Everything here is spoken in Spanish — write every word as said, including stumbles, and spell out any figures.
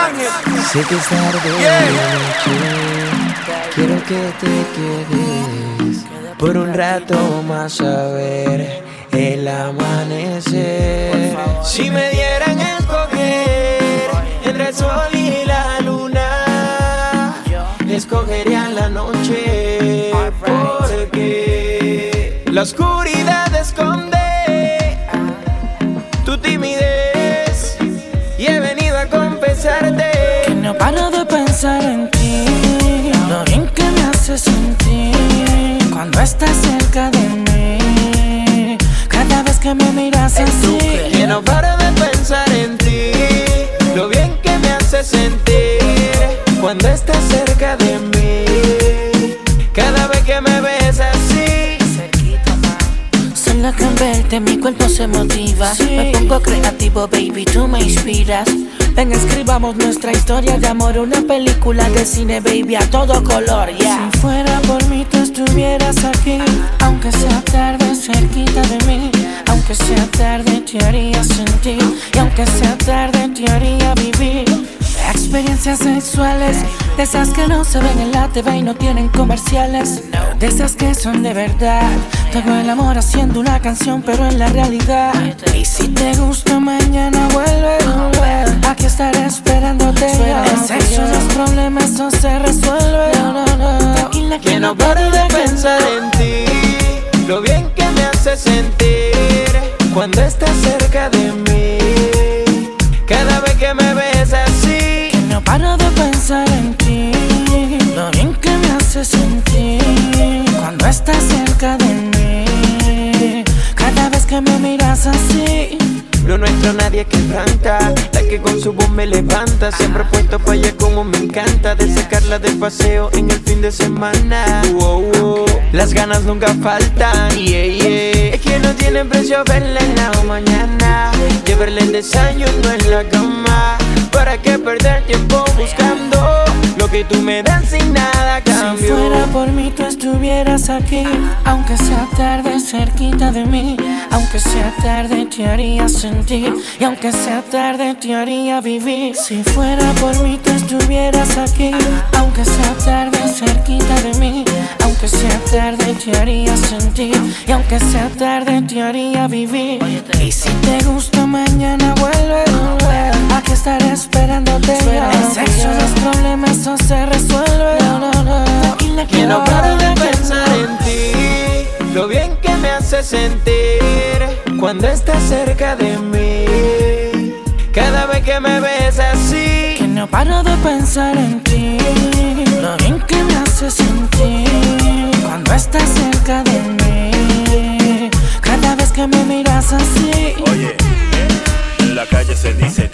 Sé que es tarde Yeah. de noche, quiero que te quedes por un rato más a ver el amanecer. Si me dieran a escoger entre el sol y la luna, escogería la noche, porque la oscuridad esconde tu timidez y he venido a confesarte que no paro de pensar en ti, lo bien que me hace sentir cuando estás cerca de mí, cada vez que me miras así. Que no paro de pensar en ti, lo bien que me hace sentir cuando estás cerca de mí, cada vez que me ves así. Solo con verte mi cuerpo se motiva, sí. Me pongo creativo, baby, tú me inspiras. Ven, escribamos nuestra historia de amor, una película de cine, baby, a todo color, yeah. Si fuera por mí tú estuvieras aquí, aunque sea tarde cerquita de mí, aunque sea tarde te haría sentir, y aunque sea tarde te haría vivir experiencias sexuales, de esas que no se ven en la T V y no tienen comerciales, de esas que son de verdad. Tengo el amor haciendo una canción, pero en la realidad. Y si te gusta mañana vuelve, vuelve. Aquí estaré esperándote. En sexo los problemas no se resuelven. No, no, no. Que no paro de pensar en ti, lo bien que me hace sentir cuando estás cerca de mí, cada vez que me ves así. Que no paro de pensar en ti, lo bien que me hace sentir cuando estás cerca de mí, cada vez que me miras así. Lo nuestro nadie quebranta, la que con su voz me levanta. Siempre puesto pa' ella como me encanta, de sacarla de paseo en el fin de semana. Wow, wow. Las ganas nunca faltan, yeah, yeah. Es que no tiene precio verla en la mañana, llevarle el desayuno en la cama. ¿Para qué perder tiempo buscando lo que tú me das sin nada a cambio? Si fuera por mí tú estuvieras aquí, aunque sea tarde cerquita de mí, aunque sea tarde te haría sentir, y aunque sea tarde te haría vivir. Si fuera por mí tú estuvieras aquí, aunque sea tarde cerquita de mí, aunque sea tarde te haría sentir, y aunque sea tarde te haría vivir. Y si te gusta mañana vuelve, vuelve. Aquí estaré esperándote. En sexo los problemas no se resuelven. No, no, no. Que no paro de pensar en ti, lo bien que me hace sentir cuando estás cerca de mí, cada vez que me ves así. Que no paro de pensar en ti, lo bien que me hace sentir cuando estás cerca de mí, cada vez que me miras así. Oye, en la calle se dice